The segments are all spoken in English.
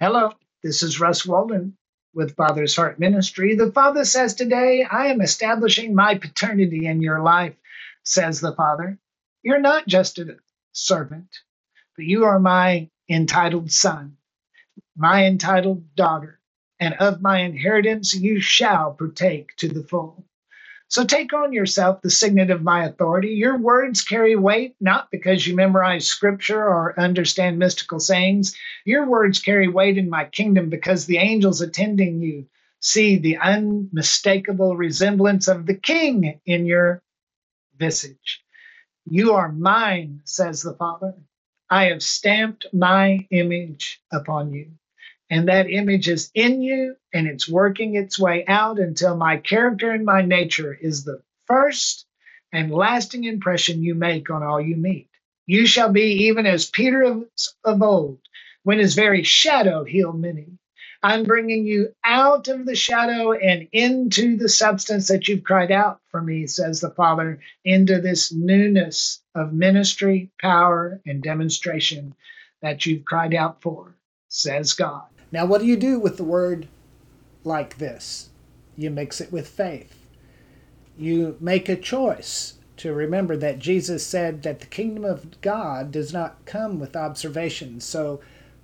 Hello, this is Russ Walden with Father's Heart Ministry. The Father says today, I am establishing my paternity in your life, says the Father. You're not just a servant, but you are my entitled son, my entitled daughter, and of my inheritance you shall partake to the full. So take on yourself the signet of my authority. Your words carry weight, not because you memorize scripture or understand mystical sayings. Your words carry weight in my kingdom because the angels attending you see the unmistakable resemblance of the king in your visage. You are mine, says the Father. I have stamped my image upon you. And that image is in you and it's working its way out until my character and my nature is the first and lasting impression you make on all you meet. You shall be even as Peter of old, when his very shadow healed many. I'm bringing you out of the shadow and into the substance that you've cried out for me, says the Father, into this newness of ministry, power, and demonstration that you've cried out for, says God. Now, what do you do with the word like this? You mix it with faith. You make a choice to remember that Jesus said that the kingdom of God does not come with observation. So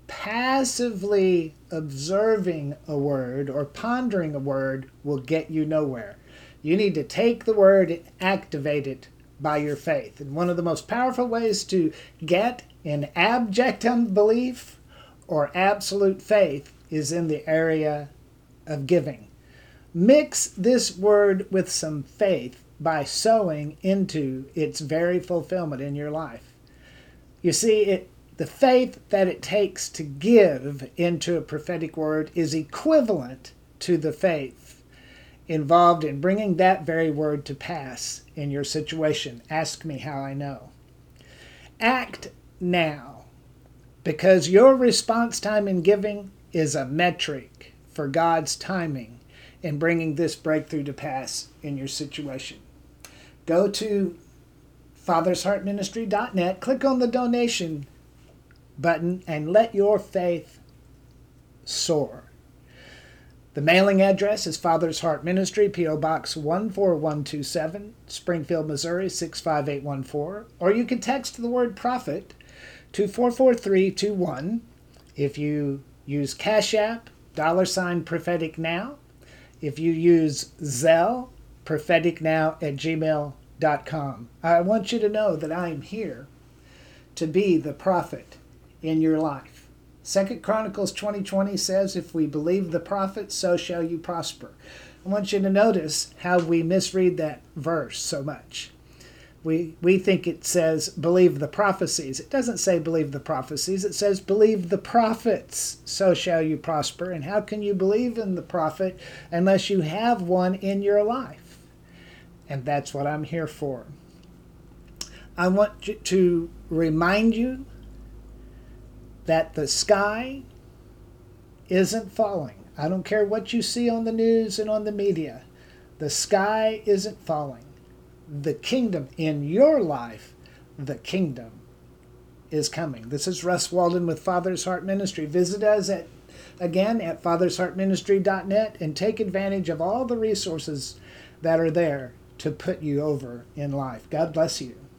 passively observing a word or pondering a word will get you nowhere. You need to take the word and activate it by your faith. And one of the most powerful ways to get in abject unbelief or absolute faith is in the area of giving. Mix this word with some faith by sowing into its very fulfillment in your life. You see, the faith that it takes to give into a prophetic word is equivalent to the faith involved in bringing that very word to pass in your situation. Ask me how I know. Act now, because your response time in giving is a metric for God's timing in bringing this breakthrough to pass in your situation. Go to fathersheartministry.net, click on the donation button, and let your faith soar. The mailing address is Father's Heart Ministry, P.O. Box 14127, Springfield, Missouri 65814, or you can text the word prophet to 44321. If you use Cash App, $ prophetic now. If you use Zelle, propheticnow@gmail.com. I want you to know that I am here to be the prophet in your life. 2 Chronicles 20:20 says, if we believe the prophet, so shall you prosper. I want you to notice how we misread that verse so much. We think it says believe the prophecies. It doesn't say believe the prophecies. It says believe the prophets, so shall you prosper. And how can you believe in the prophet unless you have one in your life? And that's what I'm here for. I want to remind you that the sky isn't falling. I don't care what you see on the news and on the media. The sky isn't falling. The kingdom in your life, the kingdom is coming. This is Russ Walden with Father's Heart Ministry. Visit us again at fathersheartministry.net and take advantage of all the resources that are there to put you over in life. God bless you.